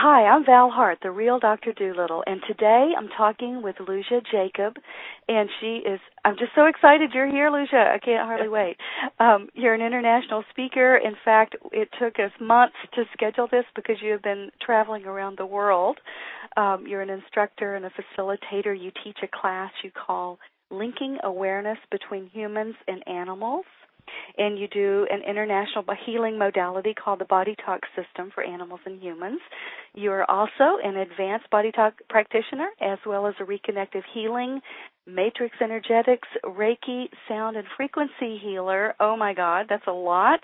Hi, I'm Val Hart, the real Dr. Doolittle, and today I'm talking with Lucia Jacob, and I'm just so excited you're here, Lucia. I can't hardly wait. You're an international speaker. In fact, it took us months to schedule this because you have been traveling around the world. You're an instructor and a facilitator. You teach a class you call Linking Awareness Between Humans and Animals. And you do an international healing modality called the Body Talk System for animals and humans. You are also an advanced Body Talk practitioner, as well as a reconnective healing, matrix energetics, Reiki, sound and frequency healer. Oh my God, that's a lot.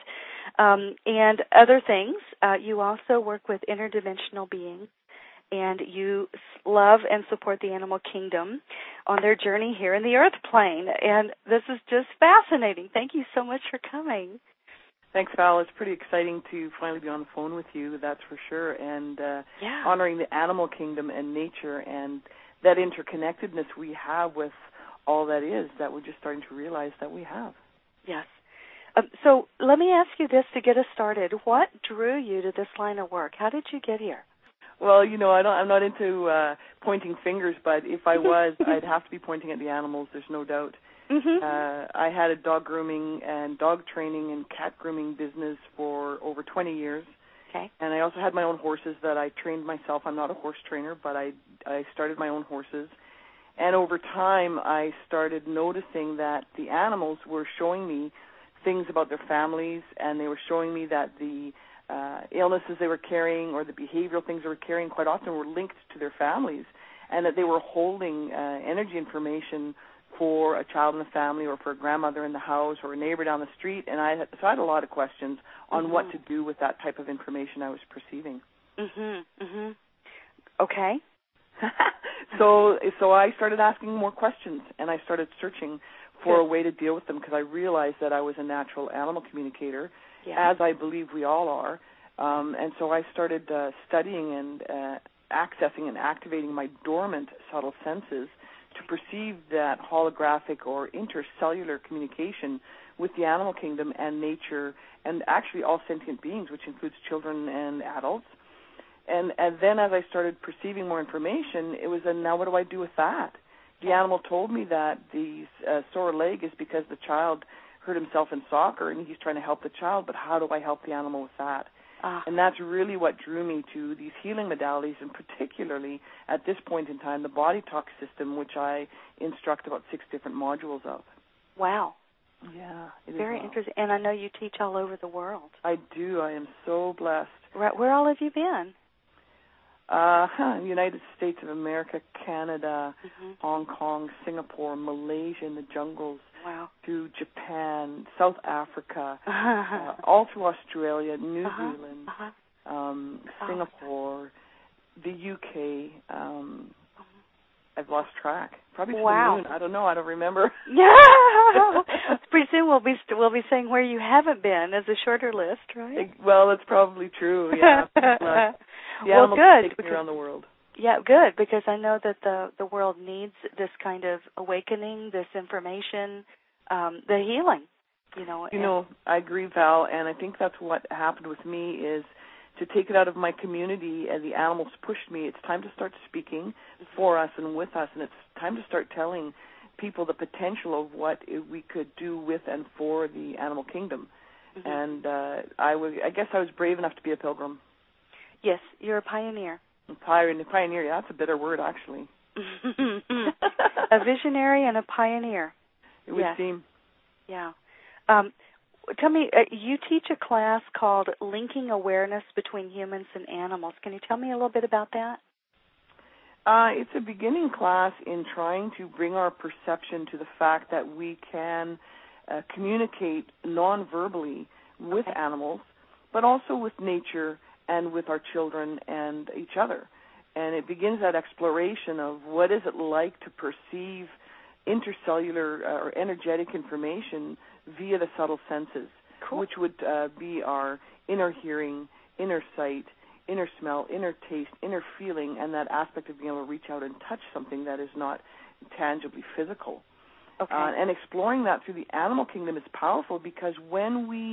And other things. You also work with interdimensional beings, and you love and support the animal kingdom on their journey here in the earth plane. And this is just fascinating. Thank you so much for coming. Thanks, Val. It's pretty exciting to finally be on the phone with you, that's for sure, and honoring the animal kingdom and nature and that interconnectedness we have with all that is that we're just starting to realize that we have. Yes. So let me ask you this to get us started. What drew you to this line of work? How did you get here? Well, I'm not into pointing fingers, but if I was, I'd have to be pointing at the animals, there's no doubt. Mm-hmm. I had a dog grooming and dog training and cat grooming business for over 20 years. Okay. And I also had my own horses that I trained myself. I'm not a horse trainer, but I started my own horses. And over time, I started noticing that the animals were showing me things about their families, and they were showing me that the illnesses they were carrying or the behavioral things they were carrying quite often were linked to their families, and that they were holding energy information for a child in the family or for a grandmother in the house or a neighbor down the street. And I had a lot of questions on what to do with that type of information I was perceiving. Mm-hmm. Mm-hmm. Okay. So I started asking more questions, and I started searching for a way to deal with them because I realized that I was a natural animal communicator, as I believe we all are. And so I started studying and accessing and activating my dormant subtle senses to perceive that holographic or intercellular communication with the animal kingdom and nature and actually all sentient beings, which includes children and adults. And then as I started perceiving more information, it was, now what do I do with that? The animal told me that the sore leg is because the child hurt himself in soccer and he's trying to help the child, but how do I help the animal with that? And that's really what drew me to these healing modalities, and particularly at this point in time, the Body Talk system, which I instruct about 6 different modules of. Wow. Yeah. Very interesting. And I know you teach all over the world. I do. I am so blessed. Right. Where all have you been? United States of America, Canada, Hong Kong, Singapore, Malaysia in the jungles, to Japan, South Africa, all through Australia, New Zealand, Singapore, the UK. I've lost track. Probably to the moon. I don't know. I don't remember. Yeah. Pretty soon we'll be saying where you haven't been as a shorter list, right? Well, that's probably true. Yeah. Well, good. Take me around the world. Yeah, good, because I know that the world needs this kind of awakening, this information, the healing. I agree, Val, and I think that's what happened with me is to take it out of my community, and the animals pushed me. It's time to start speaking for us and with us, and it's time to start telling people the potential of what we could do with and for the animal kingdom. And I guess I was brave enough to be a pilgrim. Yes, you're a pioneer. Pioneer, yeah, that's a bitter word, actually. A visionary and a pioneer. It would seem. Yeah. Tell me, you teach a class called Linking Awareness Between Humans and Animals. Can you tell me a little bit about that? It's a beginning class in trying to bring our perception to the fact that we can communicate non-verbally with animals, but also with nature and with our children and each other. And it begins that exploration of what is it like to perceive intercellular or energetic information via the subtle senses, which would be our inner hearing, inner sight, inner smell, inner taste, inner feeling, and that aspect of being able to reach out and touch something that is not tangibly physical. And exploring that through the animal kingdom is powerful because when we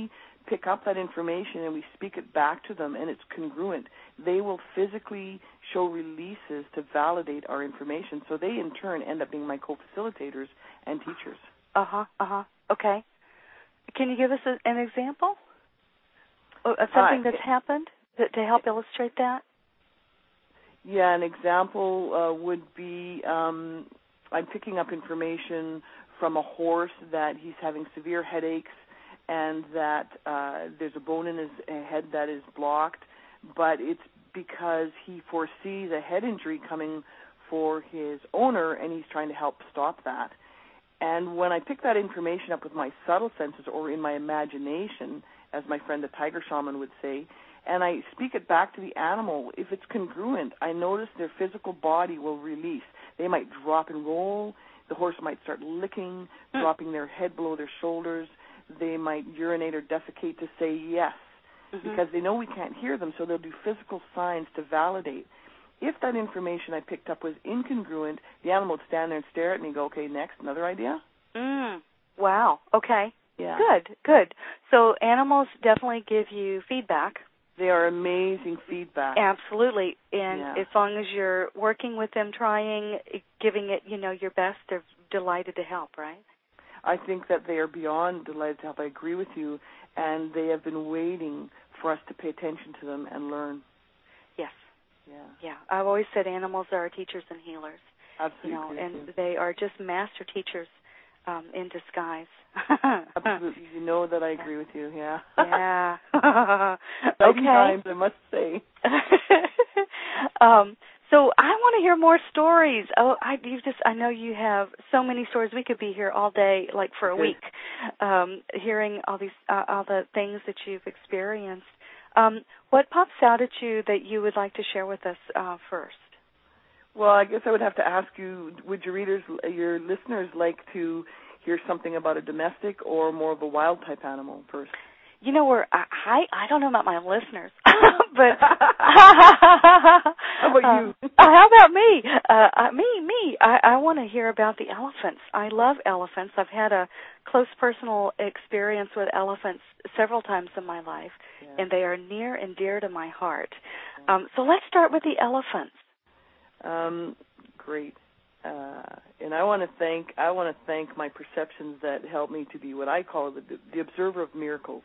pick up that information and we speak it back to them and it's congruent, they will physically show releases to validate our information. So they, in turn, end up being my co-facilitators and teachers. Okay. Can you give us an example of something that's happened to help illustrate that? Yeah, an example would be I'm picking up information from a horse that he's having severe headaches and that there's a bone in his head that is blocked, but it's because he foresees a head injury coming for his owner and he's trying to help stop that. And when I pick that information up with my subtle senses or in my imagination, as my friend the tiger shaman would say, and I speak it back to the animal, if it's congruent, I notice their physical body will release. They might drop and roll. The horse might start licking, dropping their head below their shoulders. They might urinate or defecate to say yes, because they know we can't hear them, so they'll do physical signs to validate. If that information I picked up was incongruent, the animal would stand there and stare at me and go, okay, next, another idea? Wow, okay. Yeah. Good. So animals definitely give you feedback. They are amazing feedback. Absolutely. And as long as you're working with them, trying, giving it, your best, they're delighted to help, right? I think that they are beyond delighted to help. I agree with you. And they have been waiting for us to pay attention to them and learn. Yes. Yeah. I've always said animals are our teachers and healers. Absolutely. And they are just master teachers in disguise. Absolutely. You know that I agree with you, yeah. Yeah. Exciting times, I must say. So I want to hear more stories. I know you have so many stories. We could be here all day, like for a week, hearing all the things that you've experienced. What pops out at you that you would like to share with us first? Well, I guess I would have to ask you, would your listeners like to hear something about a domestic or more of a wild type animal first? I don't know about my listeners, but how about you? How about me? Me. I want to hear about the elephants. I love elephants. I've had a close personal experience with elephants several times in my life, and they are near and dear to my heart. So let's start with the elephants. Great. And I want to thank my perceptions that help me to be what I call the observer of miracles.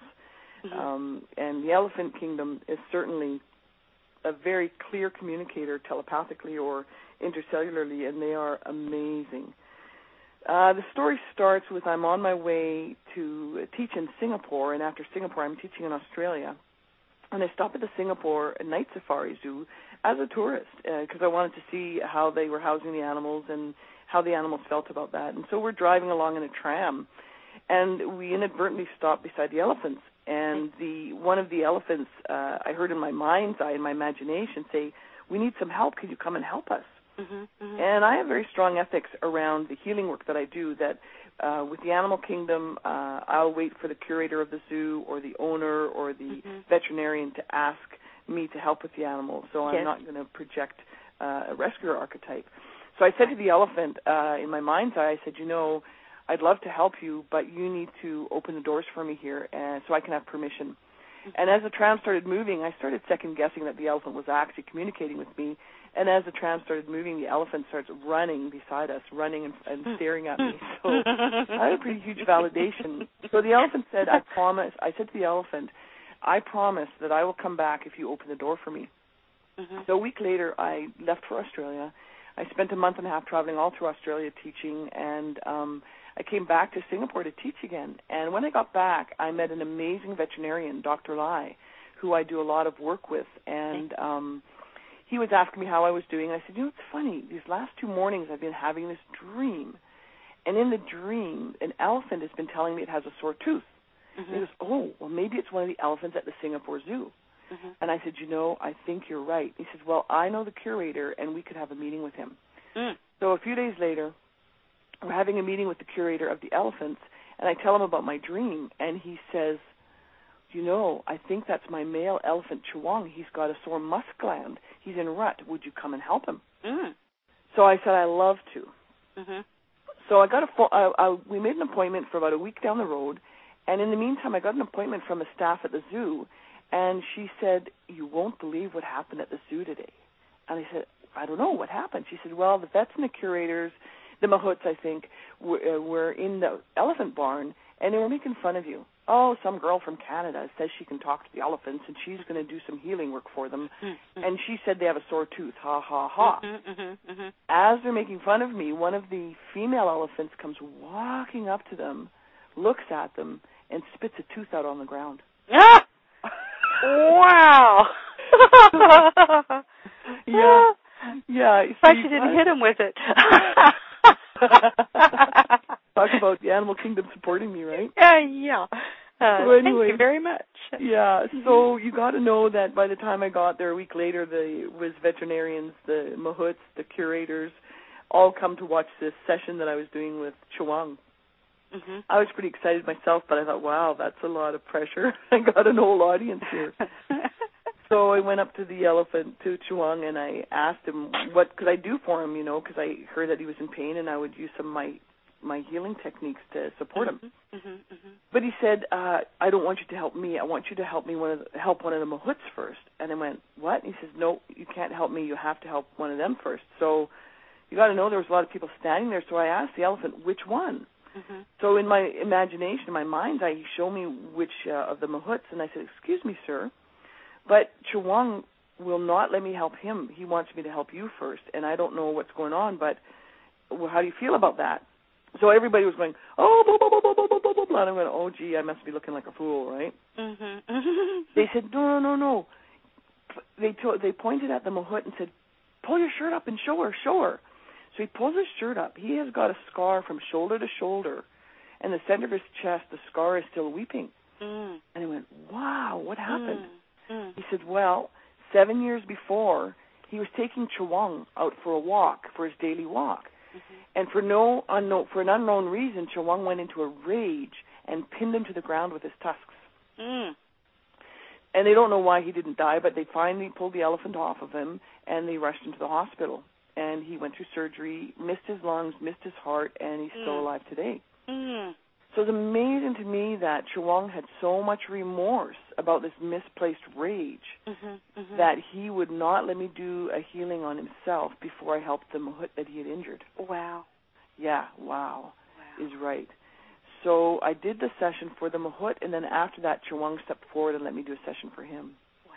And the elephant kingdom is certainly a very clear communicator telepathically or intercellularly, and they are amazing. The story starts with I'm on my way to teach in Singapore, and after Singapore I'm teaching in Australia. And I stopped at the Singapore Night Safari Zoo as a tourist because I wanted to see how they were housing the animals and how the animals felt about that. And so we're driving along in a tram, and we inadvertently stopped beside the elephants. And one of the elephants, I heard in my mind's eye, in my imagination, say, "We need some help. Could you come and help us?" And I have very strong ethics around the healing work that I do, that with the animal kingdom, I'll wait for the curator of the zoo or the owner or the veterinarian to ask me to help with the animal. So I'm not going to project a rescuer archetype. So I said to the elephant in my mind's eye, I said, I'd love to help you, but you need to open the doors for me here so I can have permission. And as the tram started moving, I started second-guessing that the elephant was actually communicating with me. And as the tram started moving, the elephant starts running beside us, running and staring at me. So I had a pretty huge validation. So the elephant said, I said to the elephant, I promise that I will come back if you open the door for me. So a week later, I left for Australia. I spent a month and a half traveling all through Australia teaching, and I came back to Singapore to teach again. And when I got back, I met an amazing veterinarian, Dr. Lai, who I do a lot of work with. And he was asking me how I was doing. And I said, it's funny. These last 2 mornings I've been having this dream. And in the dream, an elephant has been telling me it has a sore tooth. And he goes, well, maybe it's one of the elephants at the Singapore Zoo. And I said, I think you're right. He says, well, I know the curator, and we could have a meeting with him. So a few days later, we're having a meeting with the curator of the elephants, and I tell him about my dream, and he says, I think that's my male elephant, Chewang. He's got a sore musk gland. He's in rut. Would you come and help him? So I said, I love to. So I got we made an appointment for about a week down the road, And in the meantime, I got an appointment from a staff at the zoo, and she said, "You won't believe what happened at the zoo today." And I said, "I don't know what happened." She said, "Well, the vets and the curators, the mahouts, I think, were in the elephant barn, and they were making fun of you. Oh, some girl from Canada says she can talk to the elephants, and she's going to do some healing work for them." Mm-hmm. And she said they have a sore tooth. Ha, ha, ha. Mm-hmm. As they're making fun of me, one of the female elephants comes walking up to them, looks at them, and spits a tooth out on the ground. Ah! Wow. Yeah. Yeah. Why she didn't hit him with it. Talk about the animal kingdom supporting me, right? Yeah. So anyway, thank you very much. Yeah. So you got to know that by the time I got there a week later, was veterinarians, the mahouts, the curators, all come to watch this session that I was doing with Chewang. Mm-hmm. I was pretty excited myself, but I thought, wow, that's a lot of pressure. I got an whole audience here. So I went up to the elephant, to Chewang, and I asked him what could I do for him, because I heard that he was in pain, and I would use some of my healing techniques to support him. Mm-hmm, mm-hmm. But he said, "I don't want you to help me. I want you to help me help one of the mahouts first." And I went, "What?" And he says, "No, you can't help me. You have to help one of them first." So you got to know there was a lot of people standing there. So I asked the elephant, "Which one?" Mm-hmm. So in my imagination, in my mind's eye, he showed me which of the mahouts, and I said, "Excuse me, sir, but Chewang will not let me help him. He wants me to help you first, and I don't know what's going on, but how do you feel about that?" So everybody was going, "Oh, blah, blah, blah, blah, blah, blah, blah," and I went, "Oh, gee, I must be looking like a fool, right?" Mm-hmm. They said, no. They pointed at the mahout and said, "Pull your shirt up and show her. So he pulls his shirt up. He has got a scar from shoulder to shoulder, and the center of his chest, the scar is still weeping. Mm. And I went, "Wow, what happened?" Mm. He said, "Well, 7 years before, he was taking Chewang out for a walk, for his daily walk. Mm-hmm. And for an unknown reason, Chewang went into a rage and pinned him to the ground with his tusks. Mm. And they don't know why he didn't die, but they finally pulled the elephant off of him, and they rushed him to the hospital. And he went through surgery, missed his lungs, missed his heart, and he's still alive today." Mm. So it's amazing to me that Chewang had so much remorse about this misplaced rage that he would not let me do a healing on himself before I helped the mahout that he had injured. Wow. Yeah, wow is right. So I did the session for the mahout, and then after that, Chewang stepped forward and let me do a session for him.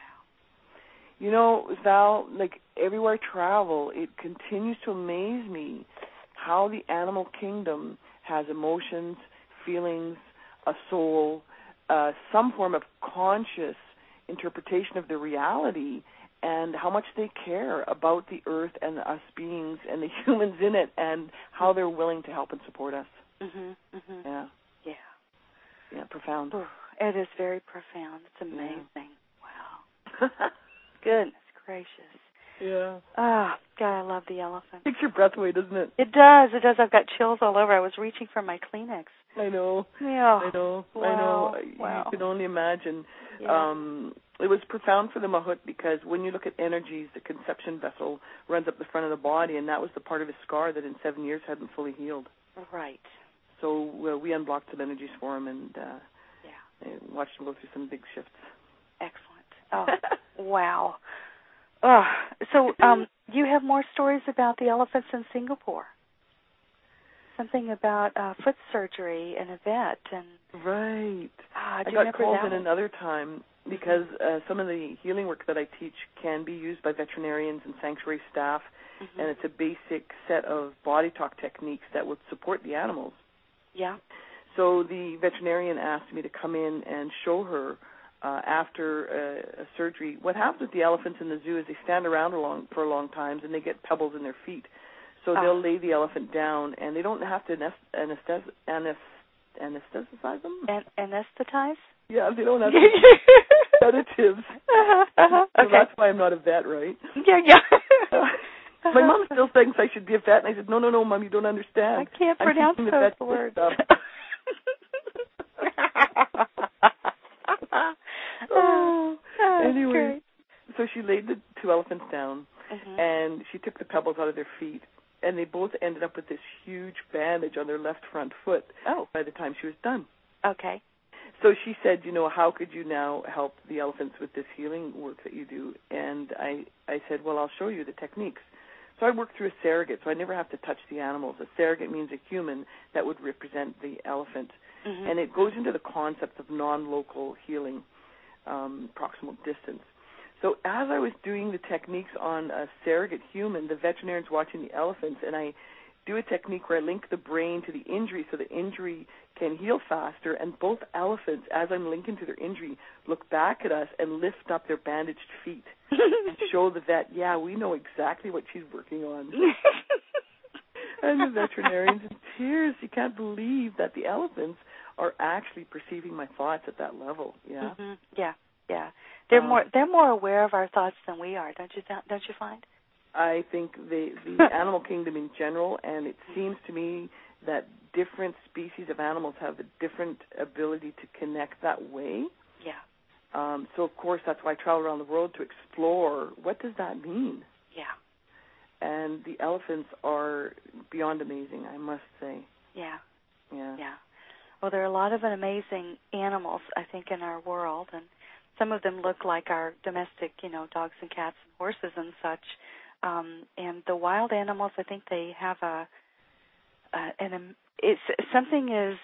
Wow. Val, like everywhere I travel, it continues to amaze me how the animal kingdom has emotions, feelings, a soul, some form of conscious interpretation of the reality, and how much they care about the earth and us beings and the humans in it, and how they're willing to help and support us. Mm-hmm, mm-hmm. Yeah, profound. Oh, it is very profound. It's amazing. Yeah. Wow. Goodness gracious. Yeah. Ah, God, I love the elephant. Takes your breath away, doesn't it? It does. I've got chills all over. I was reaching for my Kleenex. I know. Yeah. I know. Wow. You can only imagine. Yeah. It was profound for the mahout because when you look at energies, the conception vessel runs up the front of the body, and that was the part of his scar that in 7 years hadn't fully healed. Right. So we unblocked some energies for him and watched him go through some big shifts. Excellent. Oh, wow. So you have more stories about the elephants in Singapore. Something about foot surgery and a vet. Right. I got called in another time because some of the healing work that I teach can be used by veterinarians and sanctuary staff, and it's a basic set of body talk techniques that would support the animals. Yeah. So the veterinarian asked me to come in and show her after a surgery. What happens with the elephants in the zoo is they stand around for a long time, and they get pebbles in their feet. So they'll lay the elephant down, and they don't have to anesthetize them. Anesthetize? Yeah, they don't have to sedatives. So that's why I'm not a vet, right? Yeah. My mom still thinks I should be a vet, and I said, no, Mom, you don't understand. I can't pronounce those words. Anyway, great. So she laid the two elephants down, and she took the pebbles out of their feet, and they both ended up with this huge bandage on their left front foot by the time she was done. Okay. So she said, how could you now help the elephants with this healing work that you do? And I said, well, I'll show you the techniques. So I worked through a surrogate, so I never have to touch the animals. A surrogate means a human that would represent the elephant. Mm-hmm. And it goes into the concept of non-local healing, proximal distance. So as I was doing the techniques on a surrogate human, the veterinarian's watching the elephants, and I do a technique where I link the brain to the injury so the injury can heal faster, and both elephants, as I'm linking to their injury, look back at us and lift up their bandaged feet and show the vet, yeah, we know exactly what she's working on. And the veterinarian's in tears. He can't believe that the elephants are actually perceiving my thoughts at that level. Yeah. Mm-hmm. Yeah. They're more aware of our thoughts than we are, don't you find? I think the animal kingdom in general, and it seems to me that different species of animals have a different ability to connect that way. Yeah. So, of course, that's why I travel around the world to explore what does that mean. Yeah. And the elephants are beyond amazing, I must say. Yeah. Yeah. Yeah. Well, there are a lot of amazing animals, I think, in our world, and some of them look like our domestic, dogs and cats and horses and such. And the wild animals, I think they have it's something is,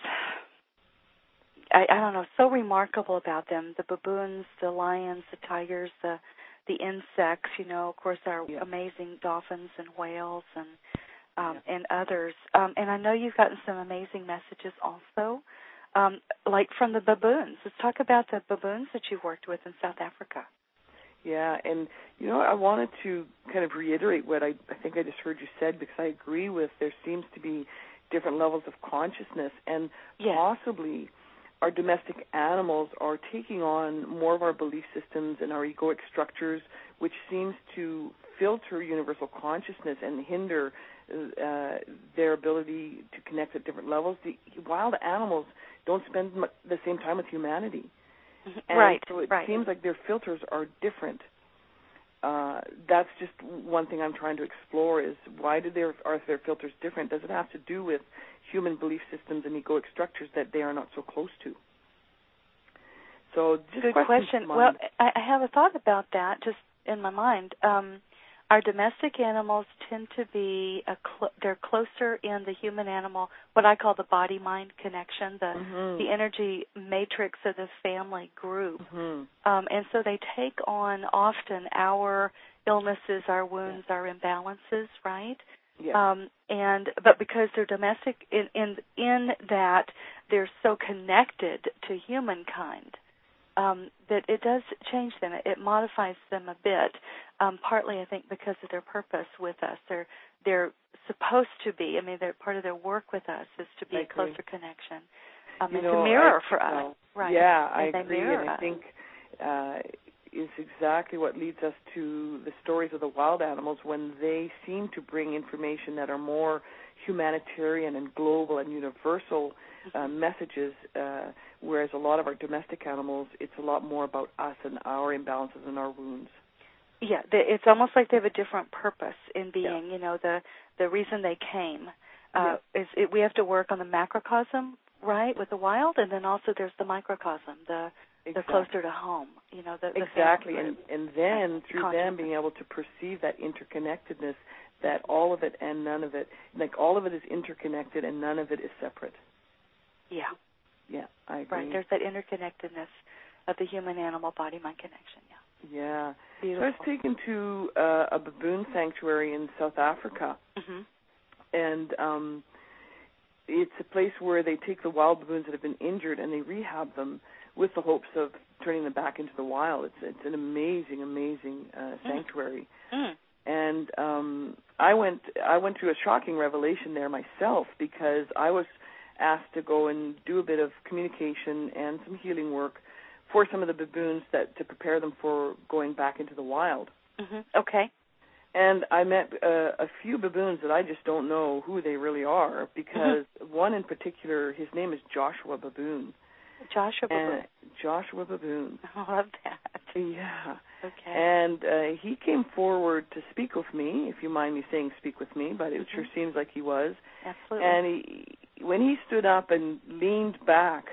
I don't know, so remarkable about them. The baboons, the lions, the tigers, the insects, of course, our amazing dolphins and whales and others. And I know you've gotten some amazing messages also, like from the baboons. Let's talk about the baboons that you worked with in South Africa. Yeah, and I wanted to kind of reiterate what I think I just heard you said, because I agree with there seems to be different levels of consciousness, and possibly our domestic animals are taking on more of our belief systems and our egoic structures, which seems to filter universal consciousness and hinder their ability to connect at different levels. The wild animals don't spend the same time with humanity. And right. So it seems like their filters are different. That's just one thing I'm trying to explore is why are their filters different? Does it have to do with human belief systems and egoic structures that they are not so close to? So just good question. Well, I have a thought about that just in my mind. Our domestic animals tend to be they're closer in the human-animal, what I call the body-mind connection, the energy matrix of the family group. Mm-hmm. And so they take on often our illnesses, our wounds, our imbalances, right? Yeah. But because they're domestic, in that they're so connected to humankind, that it does change them. It modifies them a bit, partly, I think, because of their purpose with us. They're supposed to be, they're part of their work with us is to be a closer connection and to mirror for us. Right. Yeah, I agree, and I think it's exactly what leads us to the stories of the wild animals when they seem to bring information that are more humanitarian and global and universal messages, whereas a lot of our domestic animals, it's a lot more about us and our imbalances and our wounds. Yeah, it's almost like they have a different purpose in being. The reason they came we have to work on the macrocosm, right, with the wild, and then also there's the microcosm, the closer to home. Exactly, and then through them being able to perceive that interconnectedness, that all of it and none of it, like all of it is interconnected and none of it is separate. Yeah. Yeah, I agree. Right, there's that interconnectedness of the human-animal body-mind connection, Yeah. Beautiful. So I was taken to a baboon sanctuary in South Africa, and it's a place where they take the wild baboons that have been injured and they rehab them with the hopes of turning them back into the wild. It's an amazing sanctuary. And I went through a shocking revelation there myself, because I was asked to go and do a bit of communication and some healing work for some of the baboons to prepare them for going back into the wild. Okay. And I met a few baboons that I just don't know who they really are, because one in particular, his name is Joshua Baboon. Joshua Baboon. Joshua Baboon. I love that. Yeah. Okay. And he came forward to speak with me, if you mind me saying speak with me, but it sure seems like he was. Absolutely. And when he stood up and leaned back,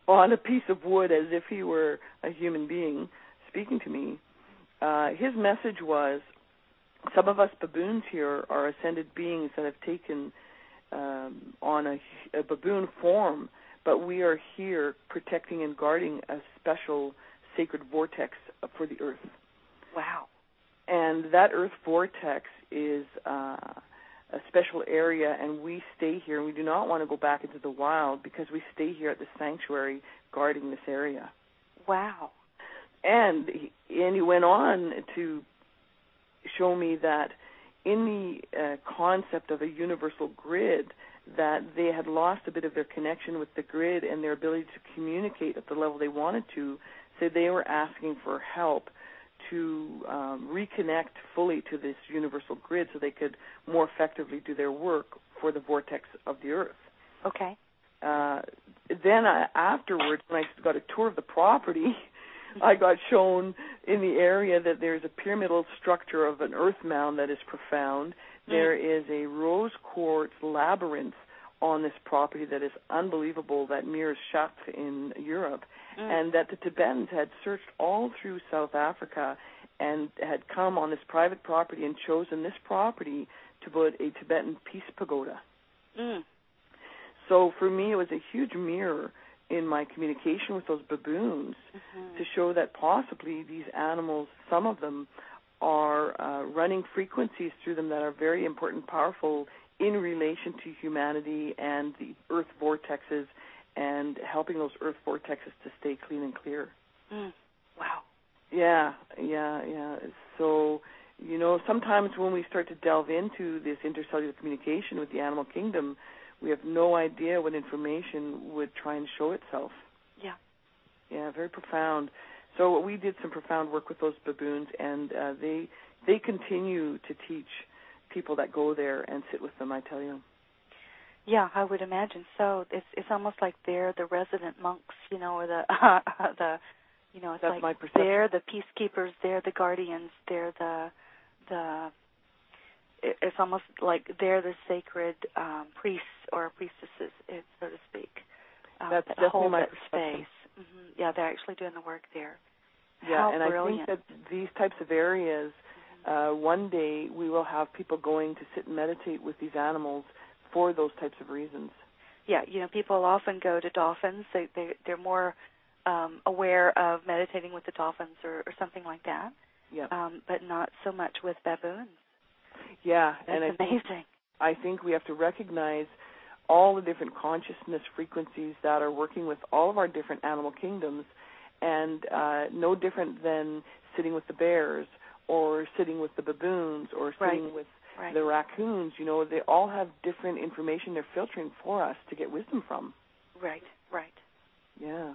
on a piece of wood as if he were a human being speaking to me. His message was, some of us baboons here are ascended beings that have taken on a baboon form, but we are here protecting and guarding a special sacred vortex for the earth. Wow. And that earth vortex is a special area, and we stay here, and we do not want to go back into the wild because we stay here at the sanctuary guarding this area. Wow. And he went on to show me that in the concept of a universal grid, that they had lost a bit of their connection with the grid and their ability to communicate at the level they wanted to, so they were asking for help to reconnect fully to this universal grid so they could more effectively do their work for the vortex of the earth. Okay. Then afterwards, when I got a tour of the property, I got shown in the area that there's a pyramidal structure of an earth mound that is profound. There is a rose quartz labyrinth on this property that is unbelievable, that mirrors Chartres in Europe, and that the Tibetans had searched all through South Africa and had come on this private property and chosen this property to put a Tibetan peace pagoda. So for me, it was a huge mirror in my communication with those baboons to show that possibly these animals, some of them, are running frequencies through them that are very important, powerful in relation to humanity and the earth vortexes, and helping those earth vortexes to stay clean and clear. Wow. Yeah. So, sometimes when we start to delve into this intercellular communication with the animal kingdom, we have no idea what information would try and show itself. Yeah, very profound. So we did some profound work with those baboons, and they continue to teach people that go there and sit with them, I tell you. Yeah, I would imagine so. It's almost like they're the resident monks, or the it's That's like my perception. They're the peacekeepers, they're the guardians, they're the it's almost like they're the sacred priests or priestesses, so to speak. That's that definitely hold my that perception. space. Yeah, they're actually doing the work there. Yeah, How and brilliant. I think that these types of areas, one day we will have people going to sit and meditate with these animals for those types of reasons. Yeah, people often go to dolphins. They're more aware of meditating with the dolphins or something like that. Yeah. But not so much with baboons. Yeah, That's and amazing. I think we have to recognize all the different consciousness frequencies that are working with all of our different animal kingdoms, and no different than sitting with the bears or sitting with the baboons or sitting with the raccoons. They all have different information they're filtering for us to get wisdom from. Right. Yeah.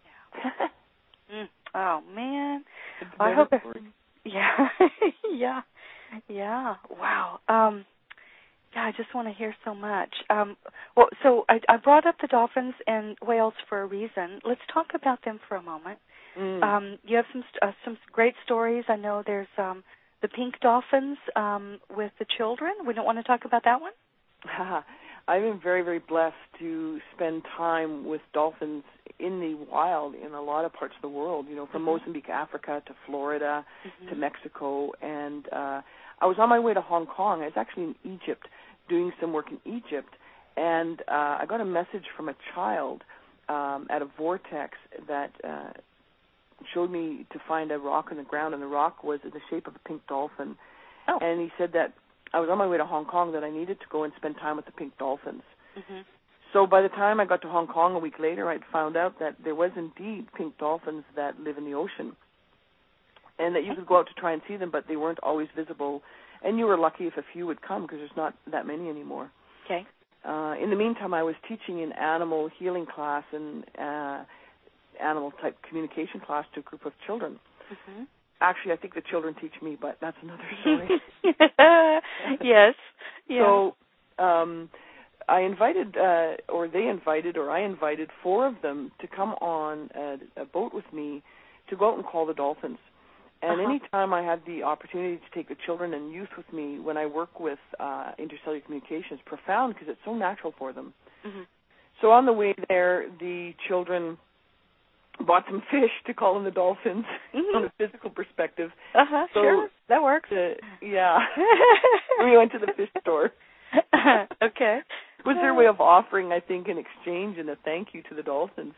Oh, man. I hope it... Yeah. Yeah. Wow. I just want to hear so much. So I brought up the dolphins and whales for a reason. Let's talk about them for a moment. You have some great stories. I know there's the pink dolphins with the children. We don't want to talk about that one? I've been very, very blessed to spend time with dolphins in the wild in a lot of parts of the world, from Mozambique, Africa, to Florida, to Mexico. And I was on my way to Hong Kong. I was actually in Egypt doing some work in Egypt, and I got a message from a child at a vortex that showed me to find a rock on the ground, and the rock was in the shape of a pink dolphin. Oh. And he said that I was on my way to Hong Kong, that I needed to go and spend time with the pink dolphins. So by the time I got to Hong Kong a week later, I'd found out that there was indeed pink dolphins that live in the ocean, and that you could go out to try and see them, but they weren't always visible. And you were lucky if a few would come, because there's not that many anymore. Okay. In the meantime, I was teaching an animal healing class and animal-type communication class to a group of children. Actually, I think the children teach me, but that's another story. Yes. Yeah. So I invited, I invited 4 of them to come on a boat with me to go out and call the dolphins. And anytime I had the opportunity to take the children and youth with me when I work with intercellular communication, it's profound because it's so natural for them. So on the way there, the children bought some fish to call them the dolphins on a physical perspective. Sure, that works. Yeah. We went to the fish store. Okay. It was their way of offering, I think, an exchange and a thank you to the dolphins.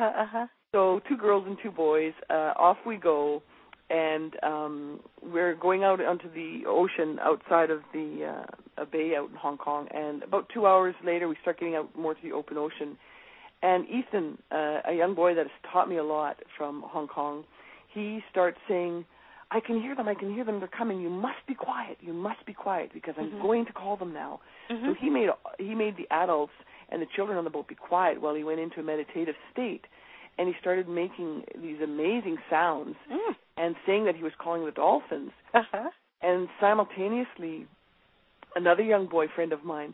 So 2 girls and 2 boys, off we go, and we're going out onto the ocean outside of the a bay out in Hong Kong, and about 2 hours later we start getting out more to the open ocean. And Ethan, a young boy that has taught me a lot from Hong Kong, he starts saying, I can hear them, they're coming, you must be quiet, because I'm going to call them now. So he made the adults and the children on the boat be quiet while he went into a meditative state. And he started making these amazing sounds and saying that he was calling the dolphins. And simultaneously, another young boyfriend of mine,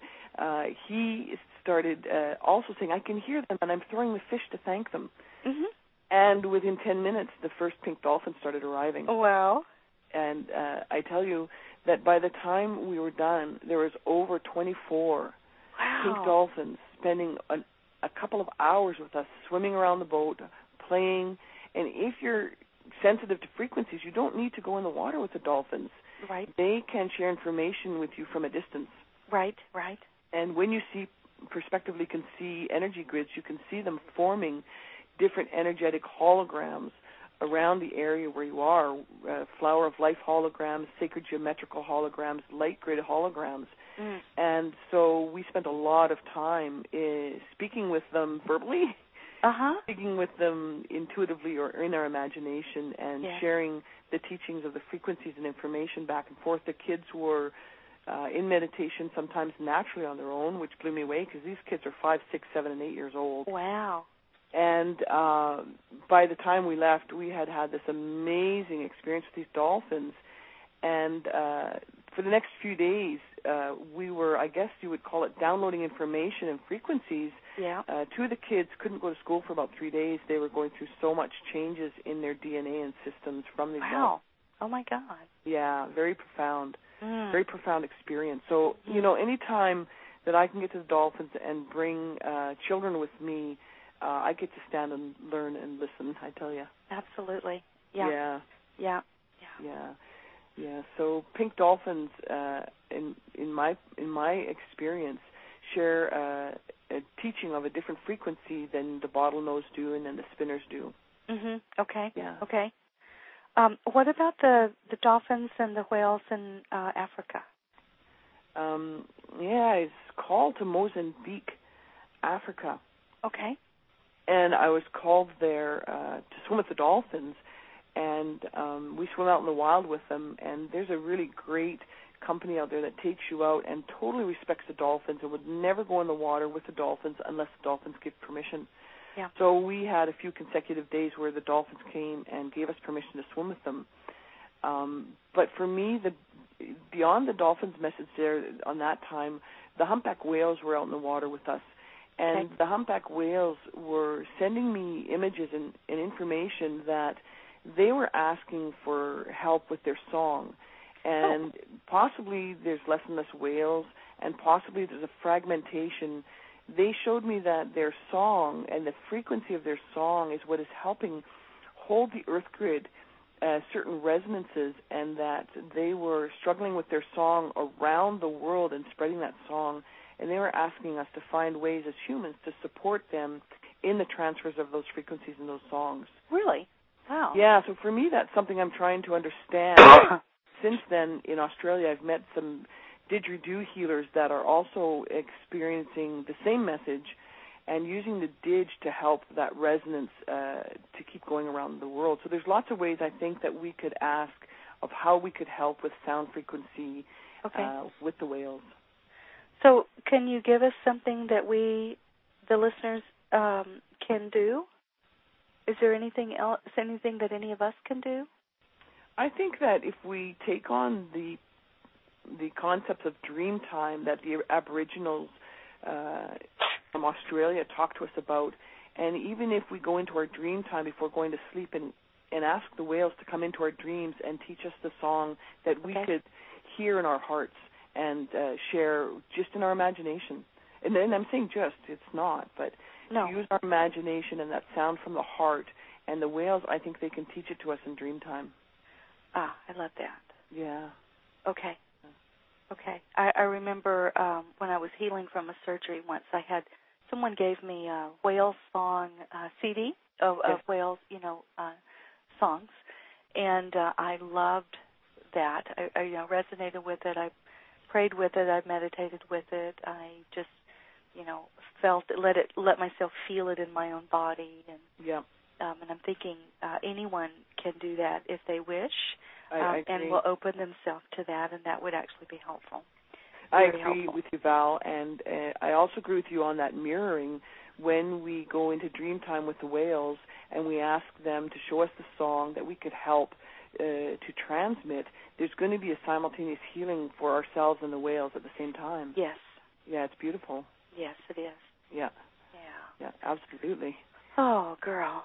he started also saying, I can hear them, and I'm throwing the fish to thank them. And within 10 minutes, the first pink dolphins started arriving. Wow. And I tell you that by the time we were done, there was over 24 pink dolphins spending a couple of hours with us, swimming around the boat, playing. And if you're sensitive to frequencies, you don't need to go in the water with the dolphins. Right. They can share information with you from a distance. Right. And when you prospectively can see energy grids, you can see them forming different energetic holograms around the area where you are, flower of life holograms, sacred geometrical holograms, light grid holograms. And so we spent a lot of time speaking with them verbally, speaking with them intuitively or in our imagination, and sharing the teachings of the frequencies and information back and forth. The kids were in meditation, sometimes naturally on their own, which blew me away because these kids are 5, 6, 7, and 8 years old. Wow. And by the time we left, we had this amazing experience with these dolphins. And for the next few days, we were, I guess you would call it, downloading information and frequencies. 2 of the kids couldn't go to school for about 3 days. They were going through so much changes in their DNA and systems from these dolphins. Oh, my God. Yeah, very profound. Very profound experience. So, any time that I can get to the dolphins and bring children with me, I get to stand and learn and listen, I tell you. Absolutely. Yeah. So pink dolphins, in my experience, share a teaching of a different frequency than the bottlenose do and then the spinners do. Okay. Yeah. Okay. What about the dolphins and the whales in Africa? It's called to Mozambique, Africa. Okay. And I was called there to swim with the dolphins, and we swim out in the wild with them, and there's a really great company out there that takes you out and totally respects the dolphins and would never go in the water with the dolphins unless the dolphins give permission. Yeah. So we had a few consecutive days where the dolphins came and gave us permission to swim with them. But for me, beyond the dolphins' message there on that time, the humpback whales were out in the water with us. And the humpback whales were sending me images and information that they were asking for help with their song. And possibly there's less and less whales, and possibly there's a fragmentation. They showed me that their song and the frequency of their song is what is helping hold the earth grid certain resonances, and that they were struggling with their song around the world and spreading that song. And they were asking us to find ways as humans to support them in the transfers of those frequencies and those songs. Really? Wow. Yeah, so for me that's something I'm trying to understand. Since then, in Australia, I've met some didgeridoo healers that are also experiencing the same message and using the didge to help that resonance to keep going around the world. So there's lots of ways I think that we could ask of how we could help with sound frequency with the whales. So can you give us something that we, the listeners, can do? Is there anything else, anything that any of us can do? I think that if we take on the concepts of dream time that the Aboriginals from Australia talk to us about, and even if we go into our dream time before going to sleep and ask the whales to come into our dreams and teach us the song that we could hear in our hearts and share just in our imagination. And then I'm saying just, it's not, but to use our imagination and that sound from the heart And the whales, I think they can teach it to us in dream time. Ah, I love that. Yeah. Okay. I remember when I was healing from a surgery once, someone gave me a whale song CD of whales, songs, and I loved that. I resonated with it. I prayed with it. I meditated with it. I just, felt it, let myself feel it in my own body, and I'm thinking anyone can do that if they wish. I agree. And will open themselves to that, and that would actually be helpful. I agree with you, Val, and I also agree with you on that mirroring. When we go into dream time with the whales and we ask them to show us the song that we could help to transmit, there's going to be a simultaneous healing for ourselves and the whales at the same time. Yes. Yeah, it's beautiful. Yes, it is. Yeah. Yeah, absolutely. Oh, girl.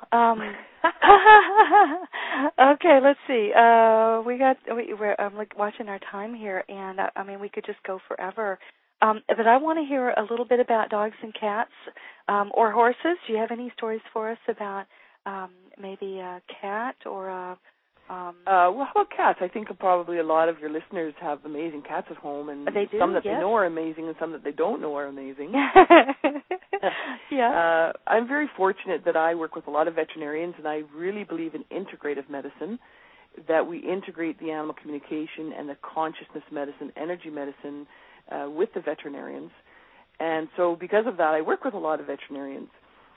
Okay, let's see. I'm watching our time here, and we could just go forever. But I want to hear a little bit about dogs and cats, or horses. Do you have any stories for us about maybe a cat or a? Well, how about cats? I think probably a lot of your listeners have amazing cats at home, and they do, some that yes. they know are amazing, and some that they don't know are amazing. Yeah. I'm very fortunate that I work with a lot of veterinarians, and I really believe in integrative medicine, that we integrate the animal communication and the consciousness medicine, energy medicine with the veterinarians. And so because of that, I work with a lot of veterinarians.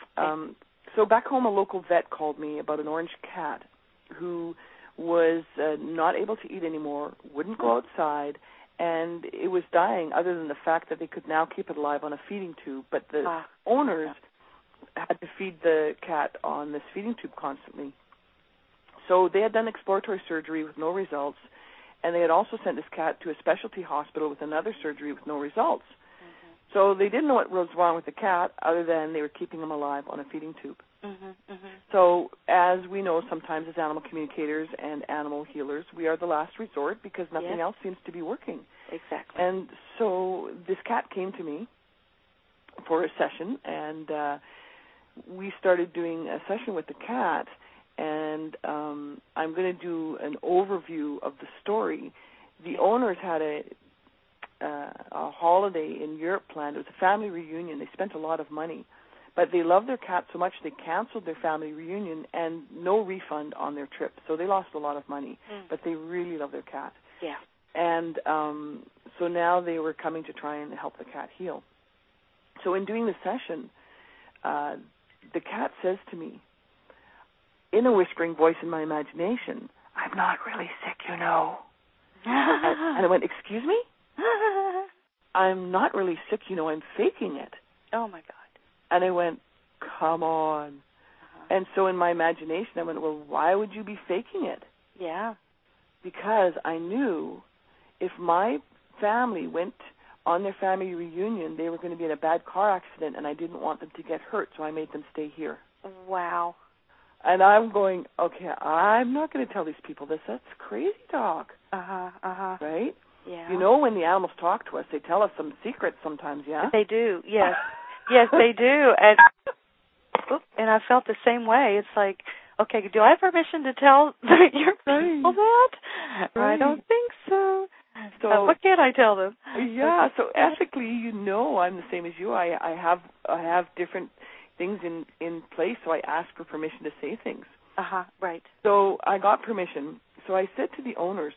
So back home, a local vet called me about an orange cat who was not able to eat anymore, wouldn't go outside, and it was dying other than the fact that they could now keep it alive on a feeding tube. But the owners had to feed the cat on this feeding tube constantly. So they had done exploratory surgery with no results, and they had also sent this cat to a specialty hospital with another surgery with no results. Mm-hmm. So they didn't know what was wrong with the cat other than they were keeping him alive on a feeding tube. Mm-hmm, mm-hmm. So as we know, sometimes as animal communicators and animal healers, we are the last resort because nothing else seems to be working. Exactly. And so this cat came to me for a session, and we started doing a session with the cat, and I'm going to do an overview of the story. The owners had a holiday in Europe planned. It was a family reunion. They spent a lot of money. But they loved their cat so much they canceled their family reunion and no refund on their trip. So they lost a lot of money, but they really love their cat. Yeah. And so now they were coming to try and help the cat heal. So in doing the session, the cat says to me, in a whispering voice in my imagination, "I'm not really sick, and I went, "Excuse me?" "I'm not really sick, I'm faking it." Oh, my God. And I went, "Come on." And so in my imagination, I went, "Well, why would you be faking it?" Yeah. Because I knew if my family went on their family reunion, they were going to be in a bad car accident, and I didn't want them to get hurt, so I made them stay here. Wow. And I'm going, okay, I'm not going to tell these people this. That's crazy talk. Right? Yeah. When the animals talk to us, they tell us some secrets sometimes, yeah? They do, yes. Yes, they do. And I felt the same way. It's like, okay, do I have permission to tell your people that? Right. I don't think so. So what can I tell them? Yeah, so ethically, I'm the same as you. I have different things in place, so I ask for permission to say things. Right. So I got permission. So I said to the owners,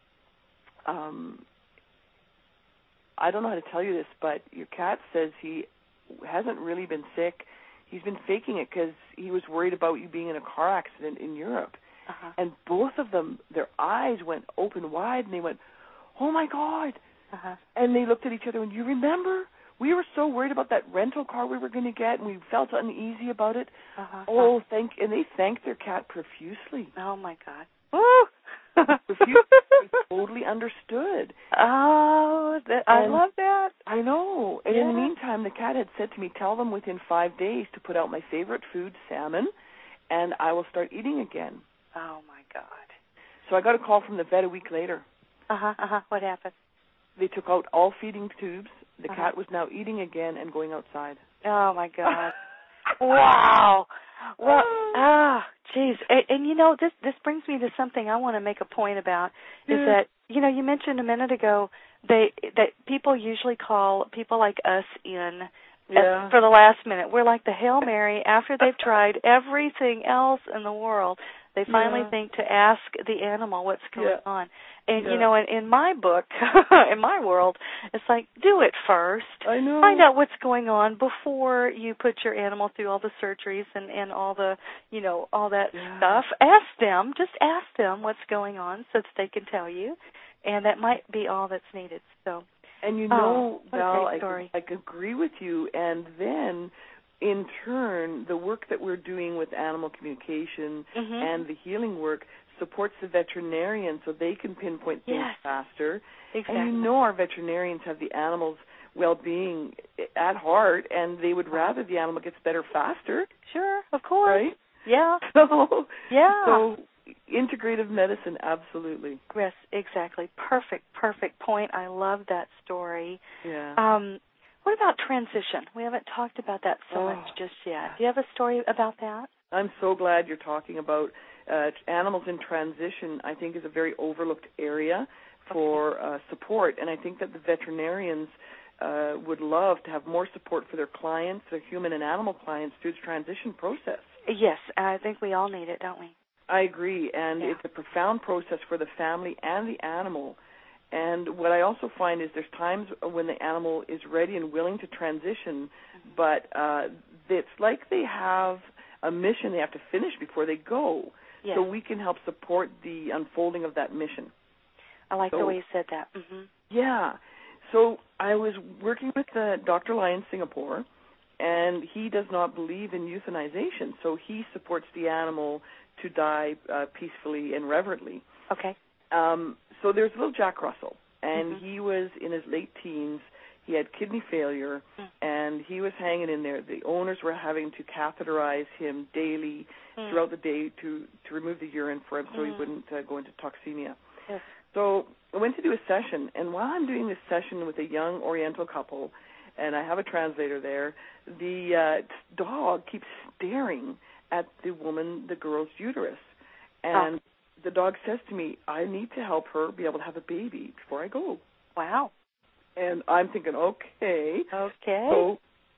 I don't know how to tell you this, but your cat says he hasn't really been sick. He's been faking it because he was worried about you being in a car accident in Europe. And both of them, their eyes went open wide, and they went, "Oh, my God." And they looked at each other and, "You remember? We were so worried about that rental car we were going to get, and we felt uneasy about it." And they thanked their cat profusely. Oh, my God. Woo! Totally understood. I love that. I know. And in the meantime, the cat had said to me, "Tell them within 5 days to put out my favorite food, salmon, and I will start eating again." Oh, my God. So I got a call from the vet a week later. What happened? They took out all feeding tubes. The cat was now eating again and going outside. Oh, my God. Wow. Well, geez. And this brings me to something I want to make a point about, is that, you mentioned a minute ago that people usually call people like us in for the last minute. We're like the Hail Mary. After they've tried everything else in the world, they finally think to ask the animal what's going on. And, in my book, in my world, it's like, do it first. I know. Find out what's going on before you put your animal through all the surgeries and all the, all that stuff. Just ask them what's going on so that they can tell you. And that might be all that's needed. So. And Val, I agree with you. And then, in turn, the work that we're doing with animal communication and the healing work supports the veterinarian so they can pinpoint things faster. Exactly. And our veterinarians have the animal's well-being at heart, and they would rather the animal gets better faster. Sure, of course. Right? Yeah. So integrative medicine, absolutely. Yes, exactly. Perfect point. I love that story. Yeah. What about transition? We haven't talked about that so much just yet. Do you have a story about that? I'm so glad you're talking about animals in transition. I think is a very overlooked area for support, and I think that the veterinarians would love to have more support for their clients, their human and animal clients, through the transition process. Yes, I think we all need it, don't we? I agree, and it's a profound process for the family and the animal. And what I also find is there's times when the animal is ready and willing to transition, but it's like they have a mission they have to finish before they go. Yes. So we can help support the unfolding of that mission. I like the way you said that. Mm-hmm. Yeah. So I was working with Dr. Lai in Singapore, and he does not believe in euthanization, so he supports the animal to die peacefully and reverently. Okay. So there's little Jack Russell, and he was in his late teens. He had kidney failure, and he was hanging in there. The owners were having to catheterize him daily throughout the day to remove the urine for him so he wouldn't go into toxemia. Yes. So I went to do a session, and while I'm doing this session with a young Oriental couple, and I have a translator there, the dog keeps staring at the girl's uterus. And the dog says to me, I need to help her be able to have a baby before I go. Wow. And I'm thinking, okay. Okay. So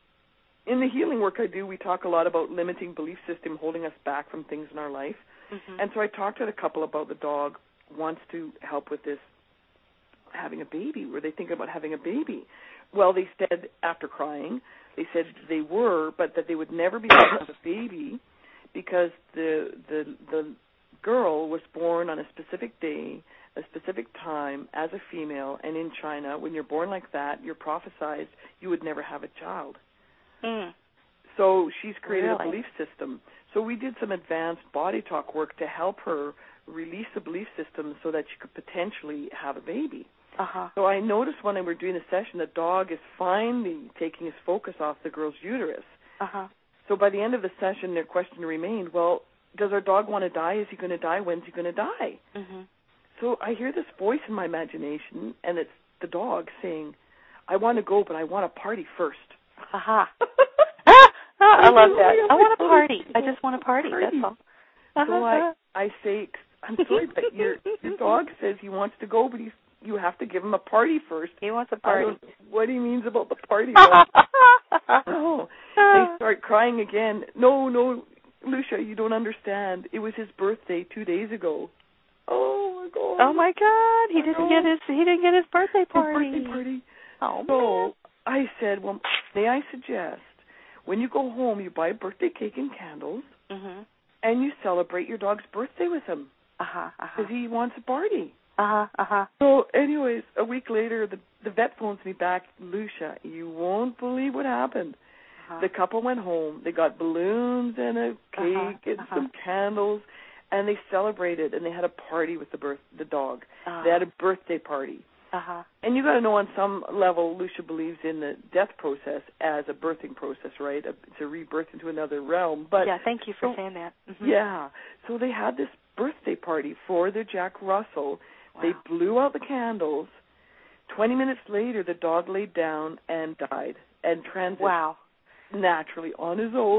in the healing work I do, we talk a lot about limiting belief system holding us back from things in our life. And so I talked to the couple about the dog wants to help with this having a baby. Were they thinking about having a baby? Well, they said after crying, they said they were, but that they would never be able to have a baby because the girl was born on a specific day, a specific time as a female, and in China, when you're born like that, you're prophesized you would never have a child. So she's created a belief system. So we did some advanced body talk work to help her release the belief system so that she could potentially have a baby. So I noticed when we were doing the session, the dog is finally taking his focus off the girl's uterus. So by the end of the session, their question remained, well, does our dog want to die? Is he going to die? When's he going to die? So I hear this voice in my imagination, and it's the dog saying, I want to go, but I want to party first. I love that. I want a party. I just want a party. That's all. So I say, I'm sorry, but your dog says he wants to go, but you have to give him a party first. He wants a party. I don't know what he means about the party. Oh, they start crying again. No, Lucia, you don't understand. It was his birthday 2 days ago. Oh my God! Oh my God! He didn't get his birthday party. His birthday party. Oh so man. I said, well, may I suggest when you go home, you buy a birthday cake and candles, and you celebrate your dog's birthday with him because he wants a party. So, anyways, a week later, the vet phones me back. Lucia, you won't believe what happened. The couple went home. They got balloons and a cake and some candles, and they celebrated, and they had a party with the dog. They had a birthday party. And you got to know, on some level, Lucia believes in the death process as a birthing process, right? It's a rebirth into another realm. But yeah, thank you for saying that. Yeah. So they had this birthday party for their Jack Russell. Wow. They blew out the candles. 20 minutes later, the dog laid down and died and transitioned naturally on his own.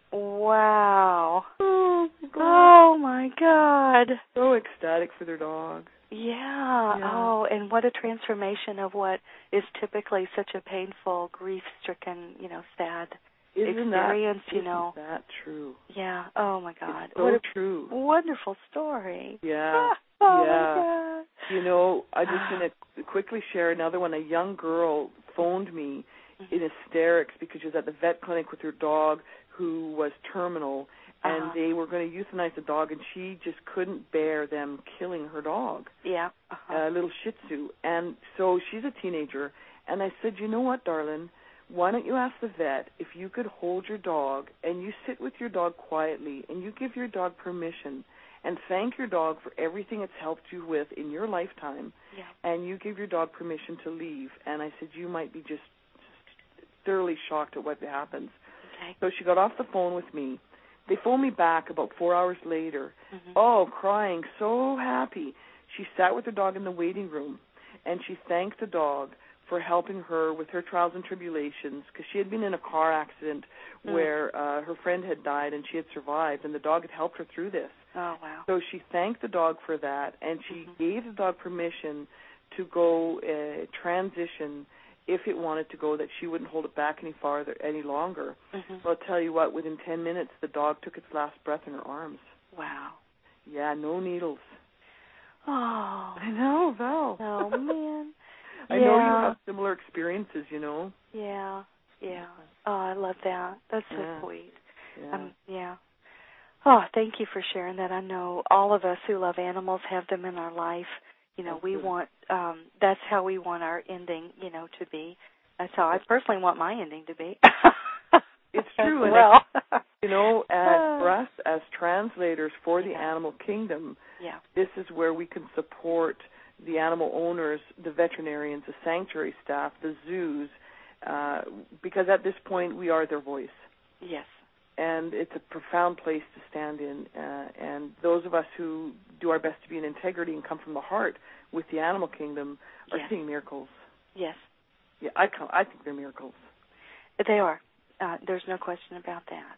Wow. Oh, God. Oh, my God. So ecstatic for their dog. Yeah. Oh, and what a transformation of what is typically such a painful, grief-stricken, sad experience, Isn't that true? Yeah. Oh, my God. It's so what a true. Wonderful story. Yeah. Oh, yeah. my God. I'm just going to quickly share another one. A young girl phoned me in hysterics because she was at the vet clinic with her dog who was terminal, and they were going to euthanize the dog, and she just couldn't bear them killing her dog. Yeah. A little Shih Tzu. And so she's a teenager, and I said, you know what, darling, why don't you ask the vet if you could hold your dog and you sit with your dog quietly and you give your dog permission and thank your dog for everything it's helped you with in your lifetime, and you give your dog permission to leave. And I said, you might be just thoroughly shocked at what happens. Okay. So she got off the phone with me. They phoned me back about 4 hours later, crying, so happy. She sat with her dog in the waiting room, and she thanked the dog for helping her with her trials and tribulations, because she had been in a car accident where her friend had died and she had survived, and the dog had helped her through this. Oh, wow. So she thanked the dog for that, and she gave the dog permission to go transition if it wanted to go, that she wouldn't hold it back any longer. Well, I'll tell you what, within 10 minutes, the dog took its last breath in her arms. Wow. Yeah, no needles. Oh. I know, Val. Oh, man. I know you have similar experiences, Yeah, yeah. Oh, I love that. That's so sweet. Yeah. Oh, thank you for sharing that. I know all of us who love animals have them in our life. We want, that's how we want our ending, to be. That's how I personally want my ending to be. It's true. And well. for us as translators for the animal kingdom, this is where we can support the animal owners, the veterinarians, the sanctuary staff, the zoos, because at this point we are their voice. Yes. And it's a profound place to stand in. And those of us who do our best to be in integrity and come from the heart with the animal kingdom are seeing miracles. Yes. Yeah, I think they're miracles. They are. There's no question about that.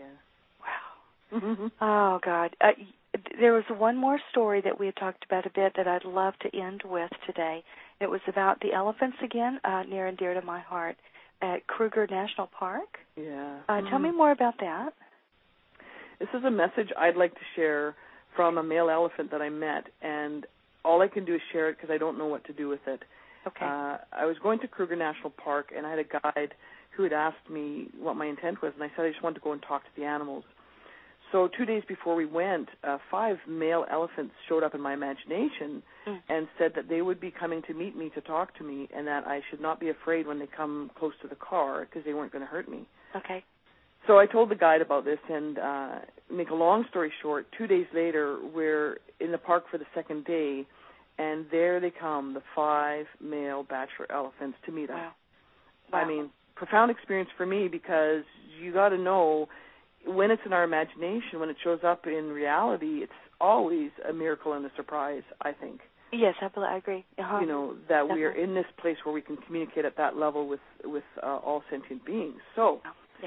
Yeah. Wow. Oh, God. There was one more story that we had talked about a bit that I'd love to end with today. It was about the elephants again, near and dear to my heart, at Kruger National Park. Yeah. Tell me more about that. This is a message I'd like to share from a male elephant that I met, and all I can do is share it because I don't know what to do with it. Okay. I was going to Kruger National Park, and I had a guide who had asked me what my intent was, and I said I just wanted to go and talk to the animals. So 2 days before we went, 5 male elephants showed up in my imagination and said that they would be coming to meet me to talk to me, and that I should not be afraid when they come close to the car because they weren't going to hurt me. Okay. So I told the guide about this, and make a long story short, 2 days later, we're in the park for the second day, and there they come, the 5 male bachelor elephants to meet us. Wow. I mean, profound experience for me, because you got to know, when it's in our imagination, when it shows up in reality, it's always a miracle and a surprise, I think. Yes, I agree. Uh-huh. That Definitely. we are in this place where we can communicate at that level with all sentient beings. So,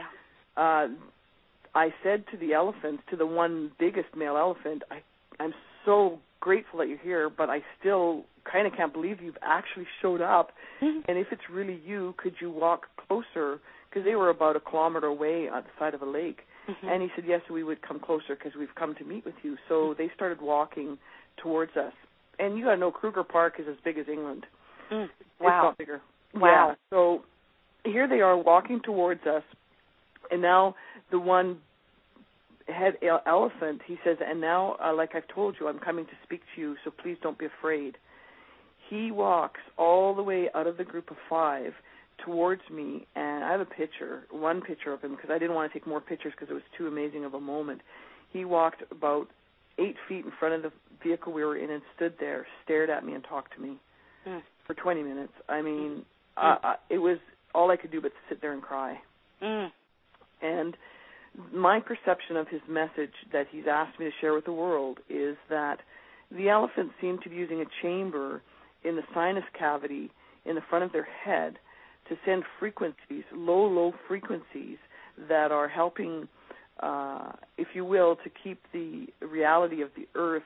I said to the elephants, to the one biggest male elephant, I'm so grateful that you're here, but I still kind of can't believe you've actually showed up. And if it's really you, could you walk closer? Because they were about 1 kilometer away on the side of a lake. And he said, yes, we would come closer because we've come to meet with you. So they started walking towards us. And you got to know, Kruger Park is as big as England. Wow. It's not bigger. Wow. Yeah. So here they are walking towards us. And now the one head elephant, he says, and now, like I've told you, I'm coming to speak to you, so please don't be afraid. He walks all the way out of the group of 5 towards me, and I have one picture of him, because I didn't want to take more pictures because it was too amazing of a moment. He walked about 8 feet in front of the vehicle we were in and stood there, stared at me, and talked to me for 20 minutes. I mean, it was all I could do but sit there and cry. And my perception of his message that he's asked me to share with the world is that the elephants seem to be using a chamber in the sinus cavity in the front of their head to send frequencies, low frequencies, that are helping if you will, to keep the reality of the earth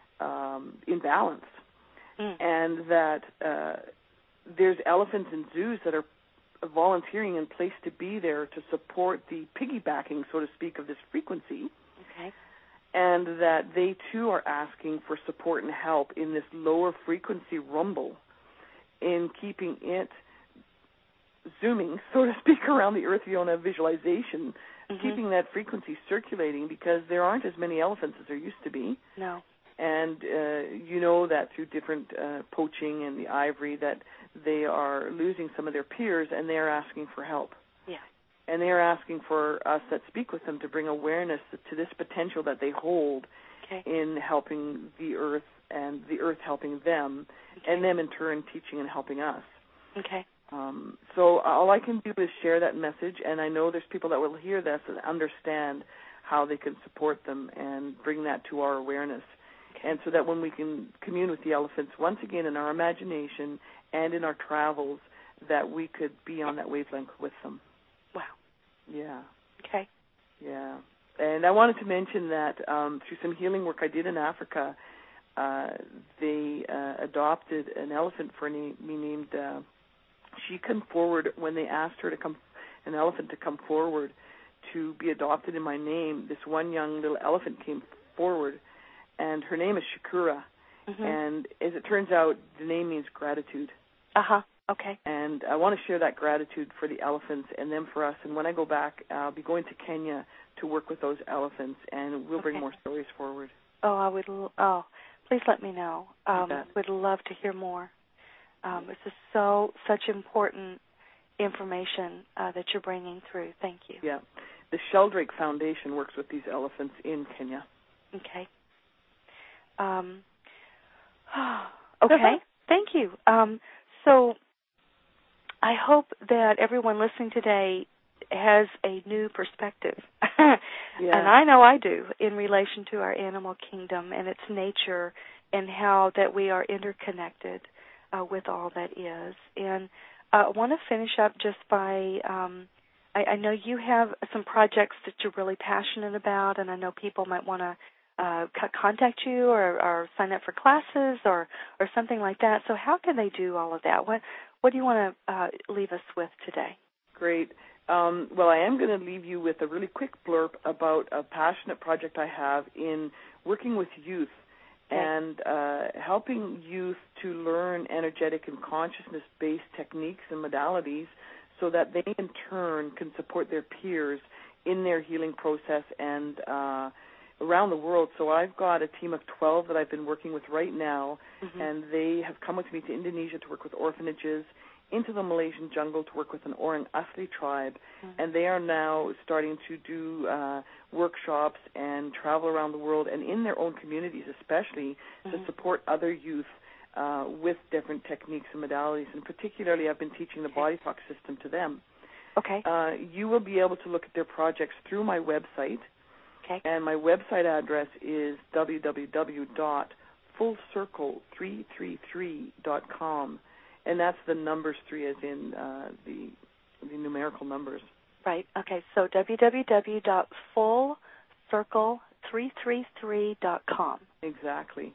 in balance. And that there's elephants in zoos that are volunteering in place to be there to support the piggybacking, so to speak, of this frequency. Okay. And that they, too, are asking for support and help in this lower frequency rumble in keeping it zooming, so to speak, around the earth, you know, visualization, keeping that frequency circulating, because there aren't as many elephants as there used to be. No. And you know that through different poaching and the ivory that they are losing some of their peers, and they are asking for help. Yeah. And they are asking for us that speak with them to bring awareness to this potential that they hold in helping the earth, and the earth helping them, and them in turn teaching and helping us. Okay. So all I can do is share that message, and I know there's people that will hear this and understand how they can support them and bring that to our awareness. And so that when we can commune with the elephants, once again, in our imagination and in our travels, that we could be on that wavelength with them. Wow. Yeah. Okay. Yeah. And I wanted to mention that through some healing work I did in Africa, they adopted an elephant for me named, she came forward when they asked her to come, an elephant to come forward to be adopted in my name. This one young little elephant came forward, and her name is Shakura. And as it turns out, the name means gratitude. Okay. And I want to share that gratitude for the elephants and them for us. And when I go back, I'll be going to Kenya to work with those elephants, and we'll bring more stories forward. Please let me know. Would love to hear more. This is such important information that you're bringing through. Thank you. Yeah. The Sheldrake Foundation works with these elephants in Kenya. Okay. Okay. Thank you. So I hope that everyone listening today has a new perspective. And I know I do, in relation to our animal kingdom and its nature, and how that we are interconnected with all that is. And I want to finish up just by, I know you have some projects that you're really passionate about, and I know people might want to contact you or sign up for classes or something like that. So how can they do all of that? What do you want to leave us with today? Great. Well, I am going to leave you with a really quick blurb about a passionate project I have in working with youth and helping youth to learn energetic and consciousness-based techniques and modalities so that they, in turn, can support their peers in their healing process and around the world. So I've got a team of 12 that I've been working with right now, and they have come with me to Indonesia to work with orphanages, into the Malaysian jungle to work with an Orang Asli tribe, and they are now starting to do workshops and travel around the world and in their own communities especially to support other youth with different techniques and modalities. And particularly I've been teaching the body talk system to them. Okay. You will be able to look at their projects through my website. Okay. And my website address is www.fullcircle333.com. And that's the numbers 3 as in the numerical numbers. Right. Okay. So www.fullcircle333.com. Exactly.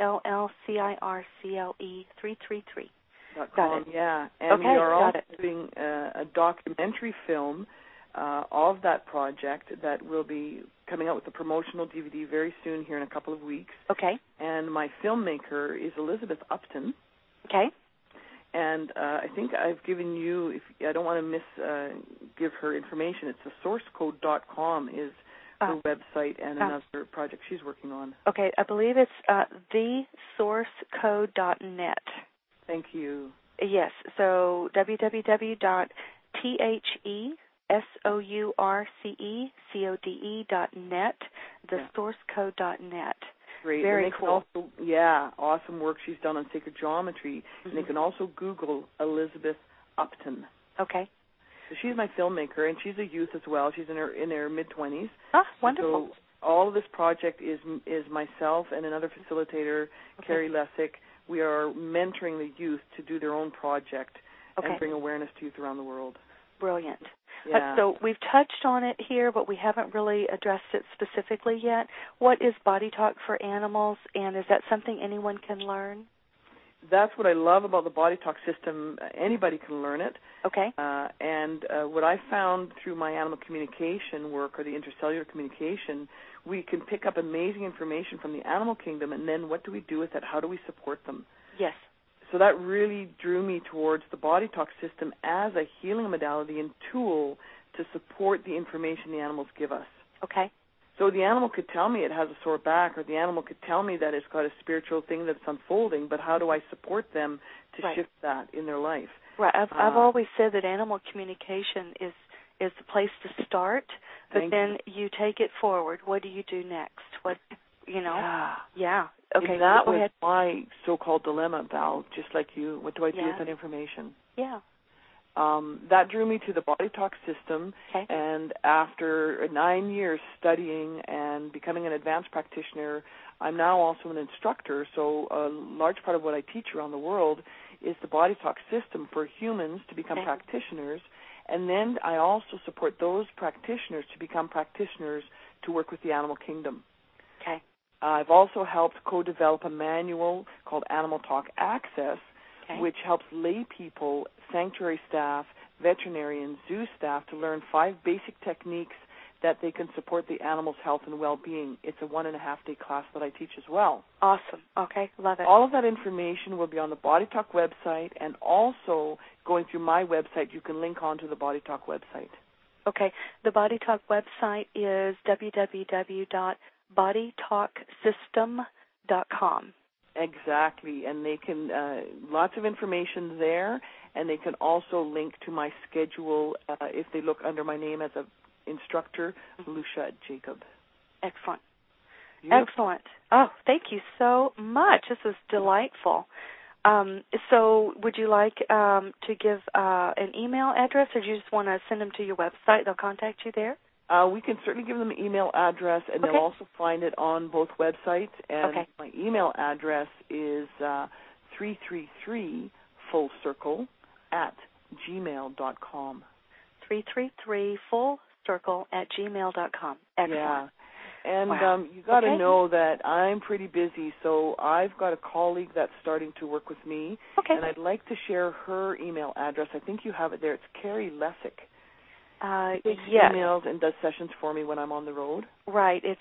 FULLCIRCLE333.com. Yeah. And we are also doing a documentary film of that project that will be coming out with a promotional DVD very soon here in a couple of weeks. Okay. And my filmmaker is Elizabeth Upton. Okay. And I think I've given you, I don't want to give her information, it's the sourcecode.com is her website and another project she's working on. Okay, I believe it's thesourcecode.net. Thank you. Yes, so www.thesourcecode.net, thesourcecode.net. Great. Very cool. Also, awesome work she's done on sacred geometry. And they can also Google Elizabeth Upton. Okay. So she's my filmmaker, and she's a youth as well. She's in her mid-20s. Wonderful. So all of this project is myself and another facilitator, Carrie Lessick. We are mentoring the youth to do their own project and bring awareness to youth around the world. Brilliant. Yeah. So we've touched on it here, but we haven't really addressed it specifically yet. What is Body Talk for Animals, and is that something anyone can learn? That's what I love about the Body Talk system. Anybody can learn it. Okay. And what I found through my animal communication work, or the intercellular communication, we can pick up amazing information from the animal kingdom, and then what do we do with it? How do we support them? Yes. So that really drew me towards the Body Talk system as a healing modality and tool to support the information the animals give us. Okay. So the animal could tell me it has a sore back, or the animal could tell me that it's got a spiritual thing that's unfolding, but how do I support them to shift that in their life? Right. I've always said that animal communication is the place to start, but then you take it forward. What do you do next? What, Yeah. Okay. And that was my so-called dilemma, Val, just like you. What do I do with that information? Yeah. That drew me to the Body Talk system, and after 9 years studying and becoming an advanced practitioner, I'm now also an instructor, so a large part of what I teach around the world is the Body Talk system for humans to become practitioners, and then I also support those practitioners to become practitioners to work with the animal kingdom. Okay. I've also helped co-develop a manual called Animal Talk Access, which helps lay people, sanctuary staff, veterinarians, zoo staff to learn 5 basic techniques that they can support the animal's health and well-being. It's a 1.5-day class that I teach as well. Awesome. Okay, love it. All of that information will be on the Body Talk website, and also going through my website, you can link on to the Body Talk website. Okay. The Body Talk website is www.bodytalksystem.com. Exactly, and they can, lots of information there, and they can also link to my schedule if they look under my name as an instructor, Lucia Jacob. Excellent. Beautiful. Excellent. Oh, thank you so much. This was delightful. So would you like to give an email address, or do you just want to send them to your website? They'll contact you there? We can certainly give them an email address, and they'll also find it on both websites. And my email address is 333fullcircle@gmail.com. 333fullcircle@gmail.com. Excellent. Yeah. And you got to know that I'm pretty busy, so I've got a colleague that's starting to work with me, and I'd like to share her email address. I think you have it there. It's Carrie Lessick. Takes emails and does sessions for me when I'm on the road. Right. It's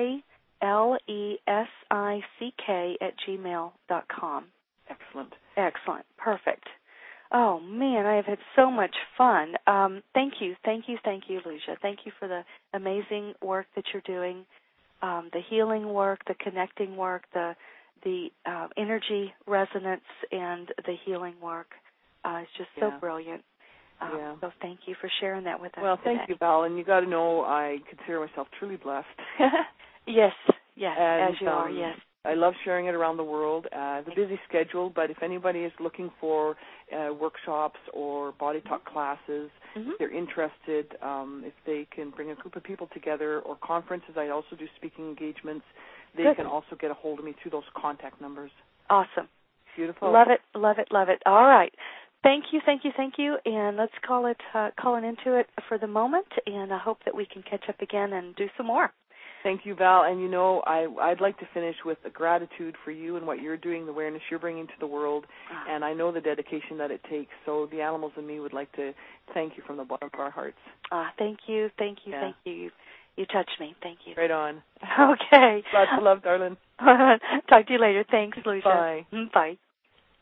KLESICK@gmail.com. Excellent. Excellent. Perfect. Oh, man, I have had so much fun. Thank you, Lucia. Thank you for the amazing work that you're doing, the healing work, the connecting work, the energy resonance, and the healing work. It's just so brilliant. So thank you for sharing that with us. Well, thank you, Val. And you got to know I consider myself truly blessed. Yes, and, as you are, yes. I love sharing it around the world. I have a busy schedule, but if anybody is looking for workshops or Body Talk classes, if they're interested, if they can bring a group of people together, or conferences, I also do speaking engagements, they can also get a hold of me through those contact numbers. Awesome. Beautiful. Love it. All right. Thank you, and let's call an end to it for the moment, and I hope that we can catch up again and do some more. Thank you, Val. And, I'd like to finish with a gratitude for you and what you're doing, the awareness you're bringing to the world, and I know the dedication that it takes. So the animals and me would like to thank you from the bottom of our hearts. Thank you. You touched me. Thank you. Right on. Okay. Lots of love, darling. Talk to you later. Thanks, Lucia. Bye. Bye.